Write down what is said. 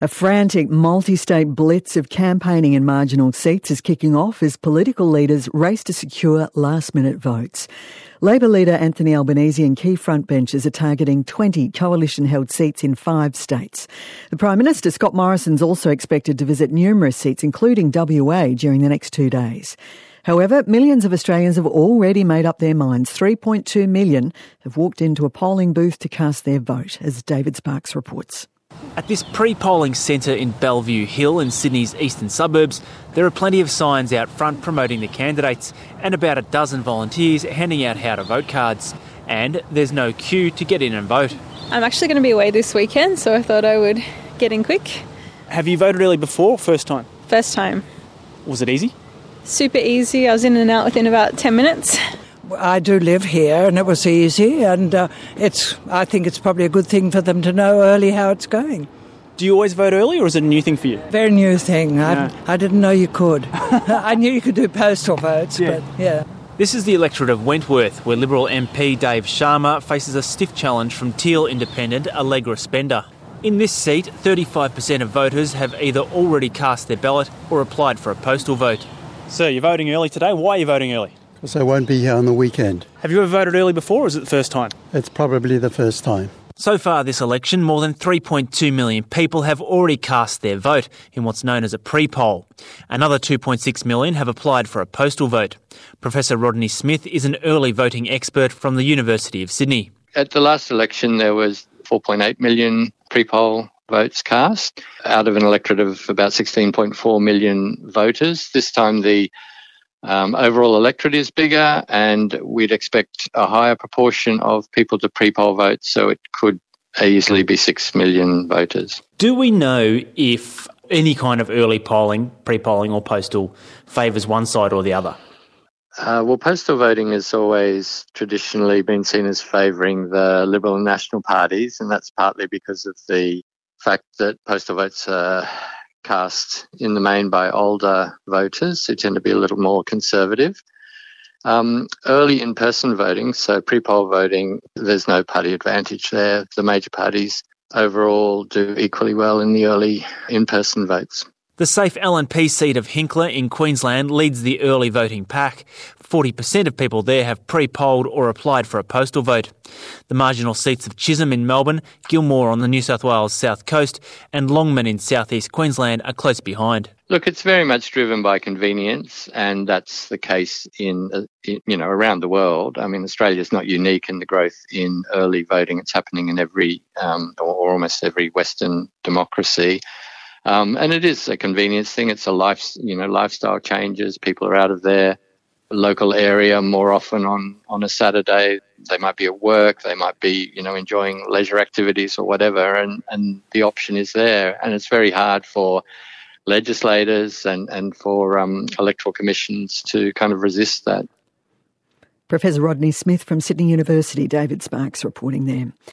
A frantic multi-state blitz of campaigning in marginal seats is kicking off as political leaders race to secure last-minute votes. Labor leader Anthony Albanese and key frontbenchers are targeting 20 coalition-held seats in 5 states. The Prime Minister, Scott Morrison, is also expected to visit numerous seats, including WA, during the next 2 days. However, millions of Australians have already made up their minds. 3.2 million have walked into a polling booth to cast their vote, as David Sparks reports. At this pre-polling centre in Bellevue Hill in Sydney's eastern suburbs, there are plenty of signs out front promoting the candidates and about a dozen volunteers handing out how to vote cards. And there's no queue to get in and vote. I'm actually going to be away this weekend, so I thought I would get in quick. Have you voted early before? First time? First time. Was it easy? Super easy. I was in and out within about 10 minutes. I do live here and it was easy, and I think it's probably a good thing for them to know early how it's going. Do you always vote early, or is it a new thing for you? Very new thing. Yeah. I didn't know you could. I knew you could do postal votes, but yeah. This is the electorate of Wentworth, where Liberal MP Dave Sharma faces a stiff challenge from Teal independent Allegra Spender. In this seat, 35% of voters have either already cast their ballot or applied for a postal vote. So you're voting early today. Why are you voting early? Because I won't be here on the weekend. Have you ever voted early before, or is it the first time? It's probably the first time. So far this election, more than 3.2 million people have already cast their vote in what's known as a pre-poll. Another 2.6 million have applied for a postal vote. Professor Rodney Smith is an early voting expert from the University of Sydney. At the last election, there was 4.8 million pre-poll votes cast out of an electorate of about 16.4 million voters. This time the overall electorate is bigger, and we'd expect a higher proportion of people to pre-poll vote, so it could easily be 6 million voters. Do we know if any kind of early polling, pre-polling or postal, favours one side or the other? Well, postal voting has always traditionally been seen as favouring the Liberal and National parties, and that's partly because of the fact that postal votes are cast in the main by older voters who tend to be a little more conservative. Early in-person voting, so pre-poll voting, there's no party advantage there. The major parties overall do equally well in the early in-person votes. The safe LNP seat of Hinkler in Queensland leads the early voting pack. 40% of people there have pre-polled or applied for a postal vote. The marginal seats of Chisholm in Melbourne, Gilmore on the New South Wales south coast and Longman in southeast Queensland are close behind. Look, it's very much driven by convenience, and that's the case in around the world. I mean, Australia's not unique in the growth in early voting. It's happening in every or almost every Western democracy. And it is a convenience thing. It's a lifestyle changes. People are out of their local area more often on a Saturday. They might be at work. They might be, enjoying leisure activities or whatever. And the option is there. And it's very hard for legislators and for electoral commissions to kind of resist that. Professor Rodney Smith from Sydney University, David Sparks reporting there.